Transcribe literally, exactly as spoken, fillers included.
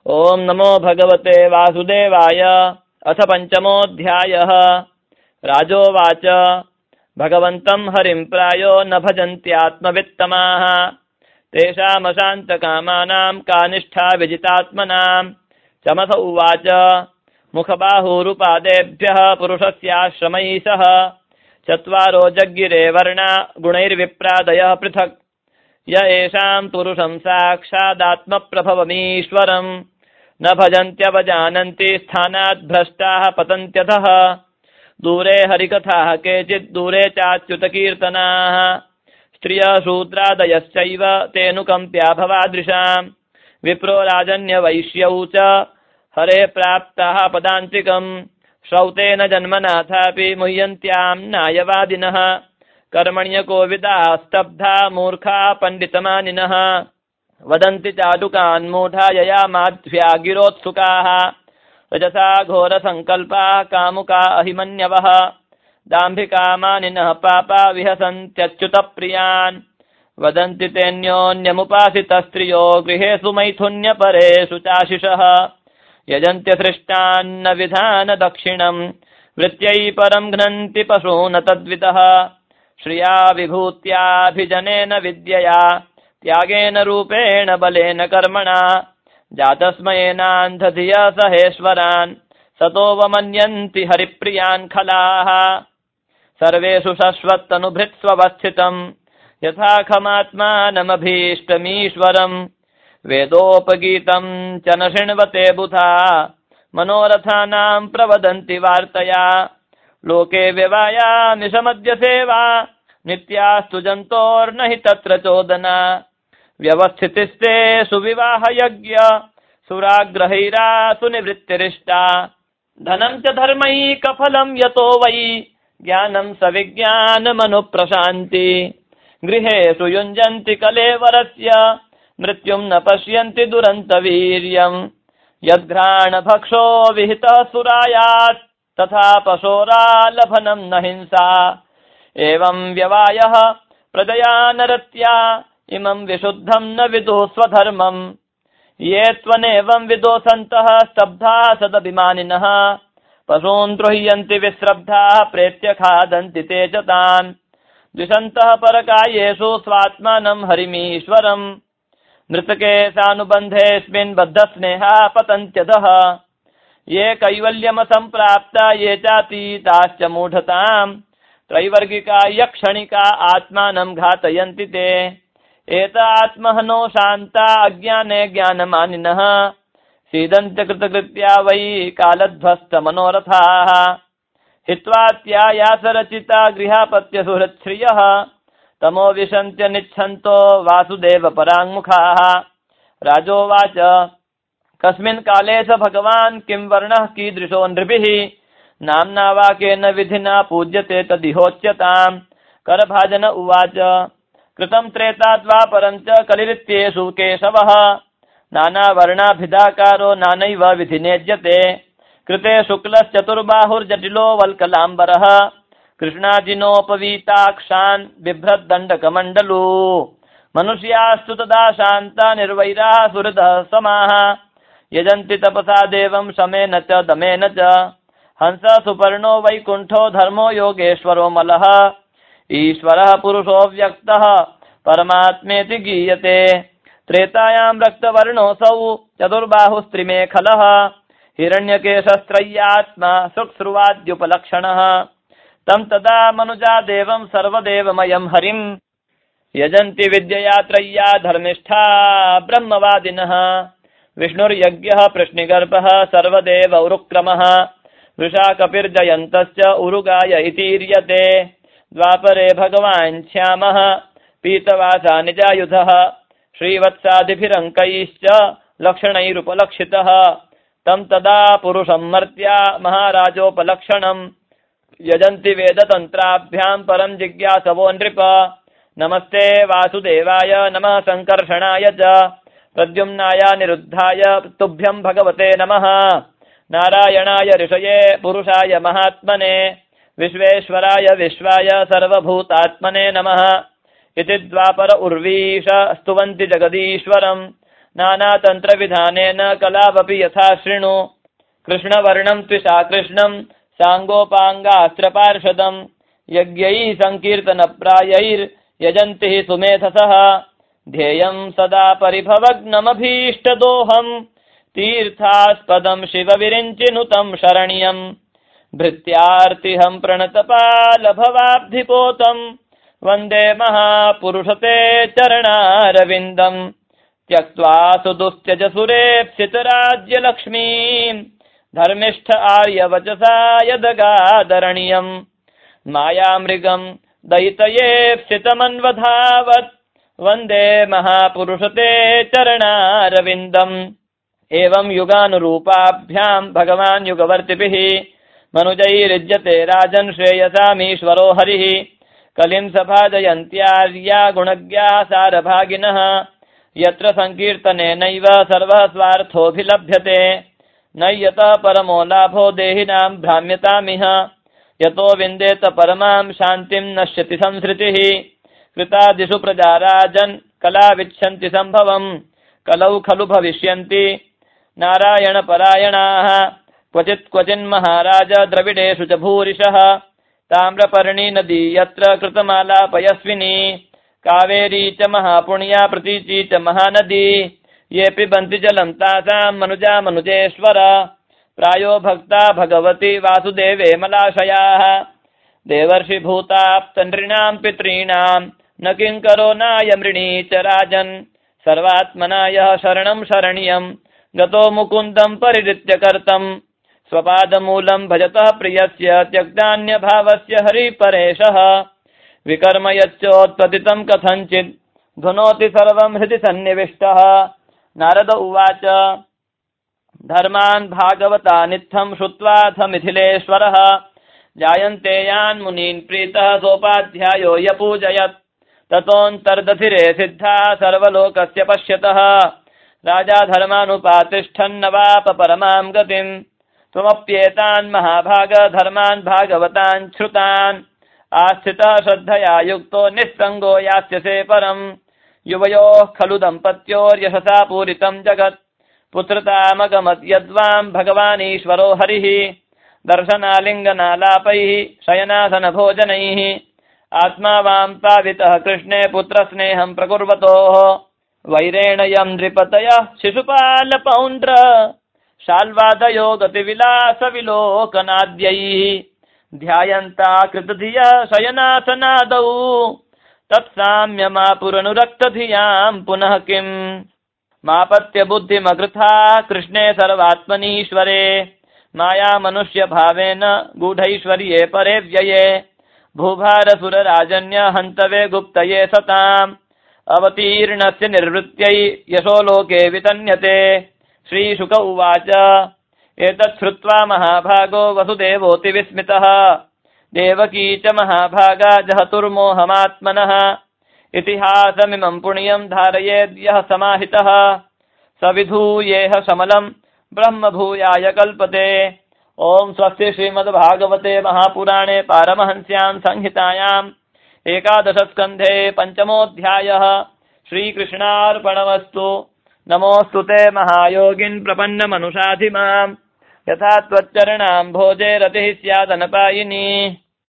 ओम नमो भगवते वासुदेवाय। अथ पंचमोऽध्यायः। राजोवाच भगवन्तं हरिं प्रायो न भजन्त्यात्मवित्तमाः तेषामशान्तकामानां का निष्ठा विजितात्मनां। चमस उवाच मुखबाहुरुपादेभ्यः पुरुषस्याश्रमैः सह चत्वारो जज्ञिरे वर्णा गुणैर्विप्रादयः पृथक्। य एषां पुरुषं साक्षादात्मप्रभवमीश्वरम् न भजन्त्यवजानन्ति स्थानात् भ्रष्टाः पतन्त्यथः। दूरे हरिकथाः केचित् दूरे चाच्युतकीर्तनाः स्त्रियः शूद्रादयश्चैव तेऽनुकम्प्या भवादृशाम्। विप्रो राजन्यवैश्यौ च हरे प्राप्ताः पदान्तिकम् श्रौतेन जन्मनाथापि मुह्यन्त्यां नायवादिनः। कर्मण्यकोविदाः स्तब्धा मूर्खा पण्डितमानिनः वदन्ति चाटुकान् मूढा यया माध्व्या गिरोत्सुकाः। रजसा घोरसङ्कल्पाः कामुका अहिमन्यवः दाम्भिका मानिनः पापा विहसन्त्यच्युतप्रियान्। वदन्ति तेऽन्योन्यमुपासितस्त्रियो गृहेषु मैथुन्यपरेषु चाशिषः यजन्त्य सृष्टान्न विधान दक्षिणम् वृत्यै परं घ्नन्ति पशून् तद्विदः। श्रिया विभूत्याभिजनेन विद्यया त्यागेन रूपेण बलेन कर्मणा जातस्मयेनान्धधिया सहेश्वरान् सतोऽवमन्यन्ति हरिप्रियान् खलाः। सर्वेषु शश्वत्तनुभृत्स्वस्थितम् यथा खमात्मानमभीष्टमीश्वरम् वेदोपगीतं च न शृण्वते बुधा मनोरथानां प्रवदन्ति वार्तया। लोके व्यवायामि समद्य सेवा नित्यास्तु जन्तोर्न हि तत्र चोदना। व्यवस्थितिस्ते सुविवाहयज्ञ सुराग्रहैरा सुनिवृत्तिरिष्टा। धनं च धर्मैकफलं यतो वै ज्ञानं सविज्ञानमनुप्रशान्ति। गृहेषु युञ्जन्ति कलेवरस्य मृत्युं न पश्यन्ति दुरन्तवीर्यम्। यद्घ्राणभक्षो विहितः सुरायात् तथा पशोरालभनं न हिंसा। एवं व्यवायः प्रजया नरत्या इमं विशुद्धं न विदुः स्वधर्मम्। ये त्वनेवं विदोषन्तः स्तब्धा सदभिमानिनः पशून् द्रुह्यन्ति विस्रब्धाः प्रेत्य खादन्ति ते च तान्। द्विषन्तः परकायेषु स्वात्मानं हरिमीश्वरम् मृतके सानुबन्धेऽस्मिन् बद्धस्नेहा पतन्त्यधः। ये कैवल्यमसम्प्राप्ता ये चातीताश्च मूढताम् त्रैवर्गिका यक्षणिका आत्मानं घातयन्ति ते। एत आत्महनो शान्ता अज्ञाने ज्ञानमानिनः सीदन्त्य कृतकृत्या वै कालध्वस्तमनोरथाः। हित्वात्यायासरचिता गृहापत्यसुहृच्छ्रियः तमो विशन्त्य निच्छन्तो वासुदेव पराङ्मुखाः। राजोवाच कस्मिन् काले स भगवान् किं वर्णः कीदृशो नृभिः नाम्ना वा केन विधिना पूज्यते तदिहोच्यताम्। करभाजन उवाच कृतं त्रेता द्वापरं च कलिरित्येषु केशवः नानावर्णाभिधाकारो नानैव विधिनेज्यते। कृते शुक्लश्चतुर्बाहुर्जटिलो वल्कलाम्बरः कृष्णाजिनोपवीताक्षान् बिभ्रद्दण्डकमण्डलू। मनुष्यास्तु तदा शान्ता निर्वैराः सुहृदः समाः यजन्ति तपसा देवं शमेन च दमेन च। हंस सुपर्णो वैकुण्ठो धर्मो योगेश्वरो मलः ईश्वरः पुरुषो व्यक्तः परमात्मेति गीयते। त्रेतायां रक्तवर्णोऽसौ चतुर्बाहुस्त्रिमेखलः हिरण्यकेशस्त्रय्यात्मा सुक्स्रुवाद्युपलक्षणः। तं तदा मनुजा देवं सर्वदेवमयं हरिं यजन्ति विद्यया त्रय्या धर्मिष्ठा ब्रह्मवादिनः। विष्णुर्यज्ञः प्रश्निगर्भः सर्वदेव उरुक्रमः वृषा कपिर्जयन्तश्च उरुगाय इतीर्यते। द्वापरे भगवान् श्यामः पीतवासा निजायुधः श्रीवत्सादिभिरङ्कैश्च लक्षणैरुपलक्षितः। तं तदा पुरुषं मर्त्या महाराजोपलक्षणम् यजन्ति वेदतन्त्राभ्यां परं जिज्ञासवो नृप। नमस्ते वासुदेवाय नमः संकर्षणाय च प्रद्युम्नाय निरुद्धाय तुभ्यं भगवते नमः। नारायणाय ऋषये पुरुषाय महात्मने विश्वेश्वराय विश्वाय सर्वभूतात्मने नमः। इति द्वापर उर्वीश स्तुवन्ति जगदीश्वरम् नानातन्त्रविधानेन कलावपि यथा शृणु कृष्णवर्णं त्विषा कृष्णं साङ्गोपाङ्गास्त्रपार्षदम् यज्ञैः सङ्कीर्तनप्रायैर्यजन्ति सुमेधसः ध्येयं सदा परिभवग्नमभीष्टदोहम् तीर्थास्पदं शिवविरिञ्चिनुतं शरण्यम् भृत्यार्तिहं प्रणतपालभवाब्धिपोतं वन्दे महापुरुषते चरणारविन्दम् त्यक्त्वा सुदुस्त्यजसुरेप्सितराज्यलक्ष्मीम् धर्मिष्ठ आर्यवचसा यदगादरणीयम् मायामृगम् दयितयेप्सितमन्वधावत् वन्दे महापुरुषते चरणारविन्दम् एवं युगानुरूपाभ्याम् भगवान् युगवर्तिभिः मनुजैर्युज्यते राजन् श्रेयसामीश्वरो हरिः कलिं सभाजयन्त्यार्या गुणज्ञा सारभागिनः यत्र संकीर्तनेनैव सर्वः स्वार्थोऽभिलभ्यते नय्यतः परमो लाभो देहिनां भ्राम्यतामिह यतो विन्देत परमां शान्तिं नश्यति संसृतिः कृतादिषु प्रजा राजन् कला विच्छन्ति सम्भवम् कलौ खलु भविष्यन्ति नारायणपरायणाः क्वचित् क्वचिन्महाराज द्रविडेषु च भूरिशः ताम्रपर्णी नदी यत्र कृतमालापयस्विनी कावेरी च महापुण्या प्रतीची च महानदी ये पिबन्ति जलं तासां मनुजा मनुजेश्वर प्रायो भक्ता भगवती वासुदेवे मलाशयाः देवर्षिभूताप्तनृणां पितॄणां न किङ्करो नायमृणी च राजन् सर्वात्मना यः शरणं शरण्यं गतो मुकुन्दं परिहृत्य कर्तम् स्वपादमूलं भजतः प्रियस्य त्यक्तान्यभावस्य हरिपरेशः विकर्म यच्चोत्पतितं कथञ्चित् ध्वनोति सर्वं हृदि सन्निविष्टः नारद उवाच धर्मान् भागवतानित्थं श्रुत्वाथ मिथिलेश्वरः जायन्ते यान् मुनीन् प्रीतः सोपाध्यायो यपूजयत् ततोऽन्तर्दधिरे सिद्धा सर्वलोकस्य पश्यतः राजा धर्मानुपातिष्ठन्नवाप परमां गतिम् त्वमप्येतान् महाभाग धर्मान् भागवतान् श्रुतान् आस्थितः श्रद्धया युक्तो निस्सङ्गो यास्यसे परम् युवयोः खलु दम्पत्योर्यशसा पूरितं जगत् पुत्रतामगमत् यद्वां भगवानीश्वरो हरिः दर्शनालिङ्गनालापैः शयनासनभोजनैः आत्मा वां पावितः कृष्णे पुत्रस्नेहं प्रकुर्वतोः वैरेण यं नृपतयः शिशुपालपौण्ड्र शाल्वादयो गतिविलासविलोकनाद्यैः ध्यायन्ता कृतधियः शयनासनादौ तत्साम्यमापुरनुरक्तधियां पुनः किम् मापत्यबुद्धिमकृथा कृष्णे सर्वात्मनीश्वरे माया मनुष्यभावेन गूढैश्वर्ये परे व्यये भूभारसुरराजन्य हन्तवे गुप्तये सताम् अवतीर्णस्य निर्वृत्यै यशो लोके वितन्यते श्रीशुक उवाच एतत् श्रुत्वा महाभागो वसुदेवोऽति विस्मितः देवकी च महाभागा जहतुर्मोहमात्मनः इतिहासमिमं पुण्यं धारयेद्यः समाहितः सविधूयेह समलं ब्रह्मभूयाय कल्पते। ओम स्वस्ति श्रीमद्भागवते महापुराणे पारमहंस्यां संहितायाम् एकादशस्कन्धे पञ्चमोऽध्यायः श्रीकृष्णार्पणमस्तु। नमोऽस्तु ते महायोगिन् प्रपन्नमनुषाधि माम् यथा त्वच्चरणाम्भोजे रतिः स्यादनपायिनी।